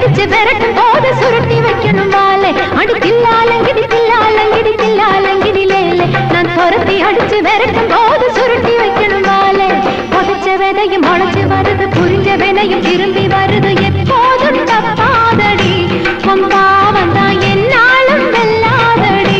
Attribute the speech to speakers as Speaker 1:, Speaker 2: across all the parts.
Speaker 1: அடிச்சு விரட்டும் போது சுருட்டி வைக்கணும் வாழை அடி தில்லாலங்கிடி தில்லாலங்கிடி தில்லாலங்கிடி லேலே நான் துரத்தி அடிச்சு விரட்டும் போது சுருட்டி வைக்கணும் வாழை புதைச்ச விதையும் முளைச்சு வருது புரிஞ்ச வினையும் திரும்பி வருது எப்போதும் தப்பாதடி பொம்பாவன் தான் என்னாலும் வெல்லாதடி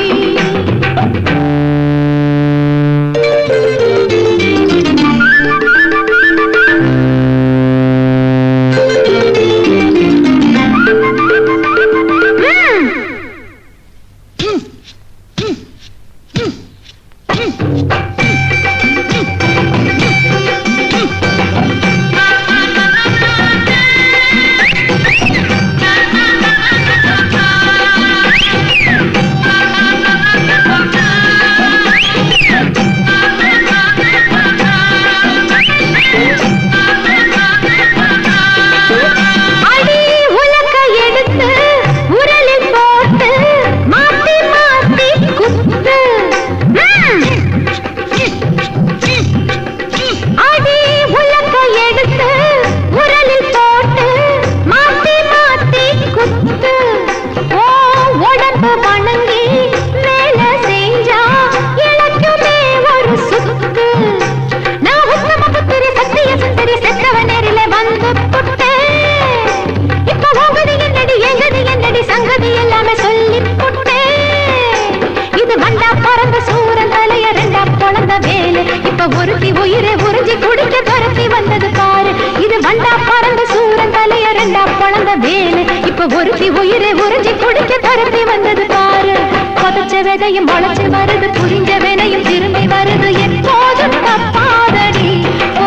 Speaker 1: ஒருத்தி உயிரை உறிஞ்சி குடிக்க துரத்தி வந்தது பாரு இது வண்டா பறந்த சூரன் தலைய ரெண்டா பழந்த வேலு இப்ப ஒருத்தி உயிரை உறிஞ்சி குடிக்க துரத்தி வந்தது பாரு புதைச்ச விதையும் முளைச்சு வருது புரிஞ்ச வினையும் திரும்பி வருது எப்போதும் தப்பாதடி